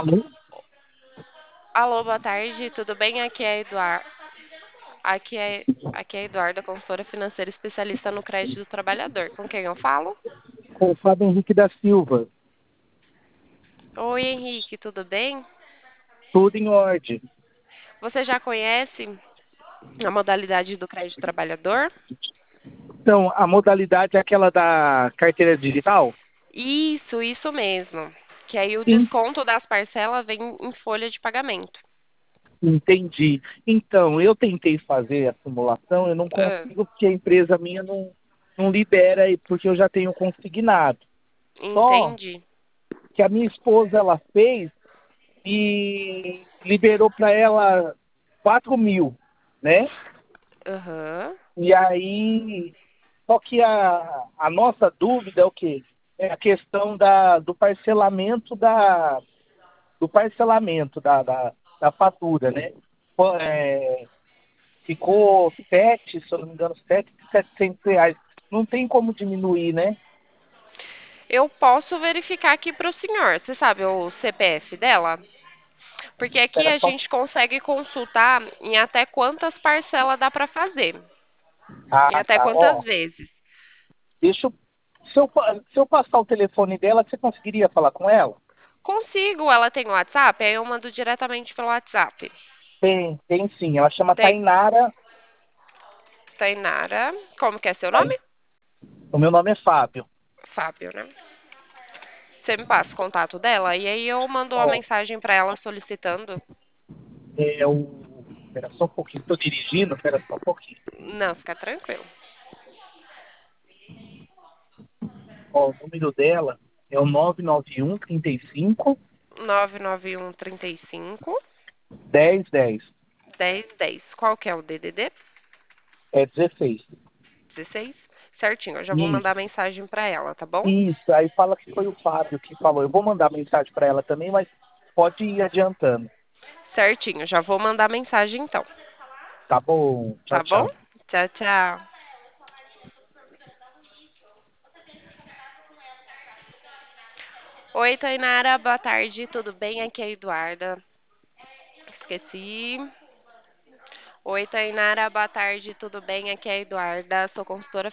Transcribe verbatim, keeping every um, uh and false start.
Alô, boa tarde, tudo bem? Aqui é Eduardo. Aqui é, aqui é Eduarda, consultora financeira especialista no crédito do trabalhador. Com quem eu falo? Com o Fábio Henrique da Silva. Oi, Henrique, tudo bem? Tudo em ordem. Você já conhece a modalidade do crédito trabalhador? Então, a modalidade é aquela da carteira digital? Isso, isso mesmo. Que aí o Sim, desconto das parcelas vem em folha de pagamento. entendi. Então, eu tentei fazer a simulação, eu não Ah, consigo porque a empresa minha não, não libera, porque eu já tenho consignado. Só entendi. que a minha esposa, ela fez e liberou para ela quatro mil, né? Aham. E aí, só que a, a nossa dúvida é o quê? É a questão da, do parcelamento da, do parcelamento da, da, da fatura, né? Pô, é, ficou sete, se eu não me engano, sete, setecentos reais. Não tem como diminuir, né? Eu posso verificar aqui para o senhor. Você sabe o C P F dela? Porque aqui Espera a só. gente consegue consultar em até quantas parcelas dá para fazer. Em Ah, até tá. quantas Ó, vezes. deixa eu, se eu, pa- se eu passar o telefone dela, você conseguiria falar com ela? Consigo, ela tem WhatsApp, aí eu mando diretamente pelo WhatsApp. Tem, tem sim. Ela chama Tem Tainara. Tainara. Como que é seu Tain- nome? O meu nome é Fábio. Fábio, né? Você me passa o contato dela e aí eu mando uma Ó, mensagem para ela solicitando. é o. Espera só um pouquinho. Estou dirigindo, espera só um pouquinho. Não, fica tranquilo. Ó, o número dela é o nove nove um, trinta e cinco, nove nove um trinta e cinco dez dez. dez dez. Qual que é o D D D? É dezesseis. dezesseis? Certinho, eu já vou mandar Isso, mensagem para ela, tá bom? isso. Aí fala que foi o Fábio que falou. Eu vou mandar mensagem para ela também, mas pode ir adiantando. Certinho, já vou mandar mensagem então, Tá bom. Tchau, tá bom? tchau. Tchau, tchau. Oi, Tainara, boa tarde, tudo bem? Aqui é a Eduarda. Esqueci. Oi, Tainara, boa tarde, tudo bem? Aqui é a Eduarda, sou consultora